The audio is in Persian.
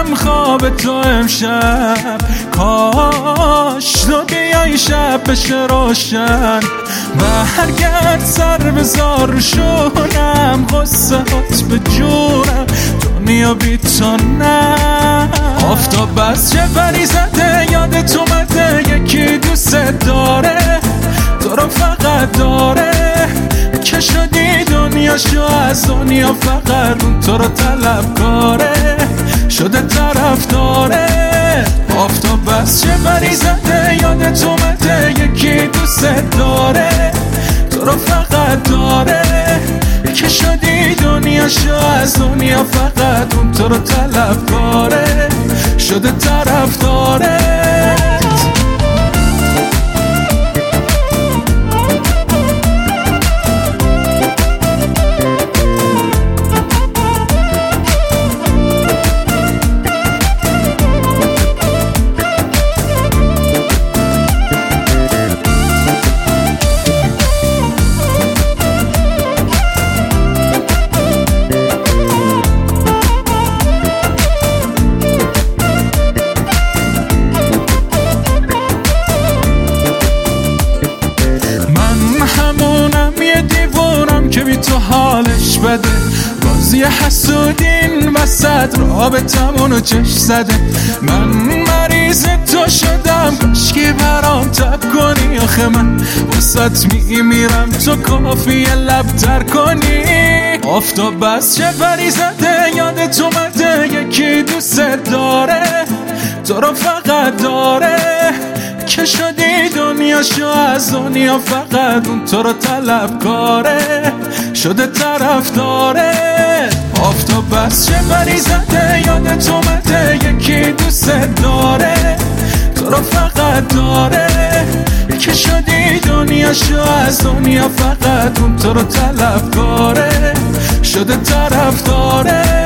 ندیدم خواب تو امشب، کاش تو بیای شب بشه روشن. برگرد سر بذار رو شونم، غصه هات به جونم، دنیا بی تو نه. آفتاب بس چه پری زده یادت اومده، یکی دوست داره تو رو فقط داره، که شدی دنیاشو از دنیا فقط اون تو رو طلب کاره، شده طرف داره. آفتاب بس چه پری زده یادت اومده، یکی دوست داره تو رو فقط داره، که شدی دنیاشو از دنیا فقط اون تو رو طلب کاره، شده طرف داره. که بی تو حالش بده، بازی حسودین وسط رابطمونو چش زده. من مریض تو شدم کاشکی برام تب کنی، آخه من وسط میمیرم تو کافیه لب تر کنی. آفتاب بس چه پری زده یادت اومده، یکی دوست داره تو رو فقط داره، که شدی دنیاشو از دنیا فقط اون تو رو طلب کاره، شده طرف داره. آفتاب بس چه پری زده یادت اومده، یکی دوست داره تو رو فقط داره، که شدی دنیاشو از دنیا فقط اون تو رو طلب کاره، شده طرف داره.